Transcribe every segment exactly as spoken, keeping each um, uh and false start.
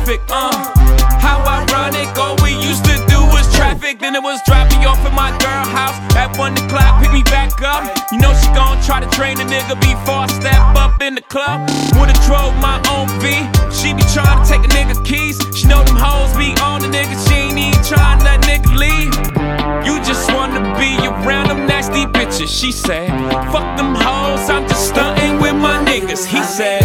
traffic, uh. How ironic, all we used to do was traffic. Then it was drop me off at my girl house at one o'clock, pick me back up. You know she gon' try to train a nigga before I step up in the club. Would've drove my own V. She be trying to take a nigga keys. She know them hoes be on the nigga. She ain't even trying to let nigga leave. You just wanna be around them nasty bitches. She said, fuck them hoes, I'm just stunting with my niggas. He said,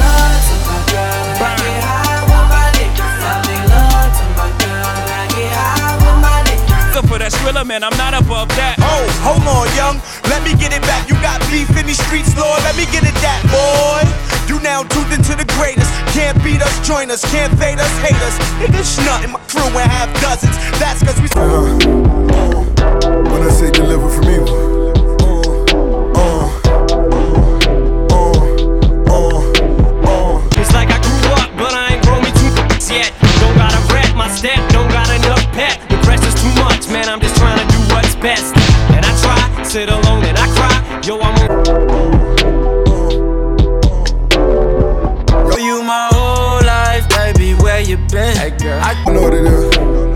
for that thriller, man, I'm not above that. Oh, hold on, young, let me get it back. You got beef in these streets, Lord, let me get it that, boy. You now tuned into the greatest. Can't beat us, join us, can't fade us, hate us. Niggas snutting my crew and have dozens. That's cause we uh, uh, when I say deliver from evil, uh, uh, uh, uh, uh. It's like I grew up, but I ain't grown me too much yet. Don't gotta rap my step, don't got enough pep. The press is too much, man, I'm just trying to do what's best. And I try, sit alone and I cry. Yo, I'm a Yo, you my whole life, baby, where you been? Hey, girl, I know what it is.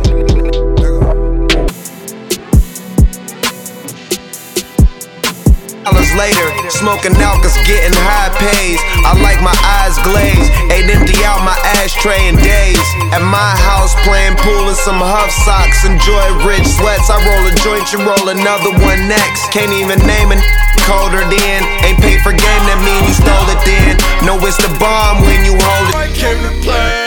Hours later, smoking out cause getting high pays. I like my eyes glazed, ain't empty out my ashtray in days. At my house playing pool in some Huff socks. Enjoy rich sweats, I roll a joint, you roll another one next. Can't even name it, colder than. Ain't paid for game, that mean you stole it then. No, it's the bomb when you hold it. I came to play.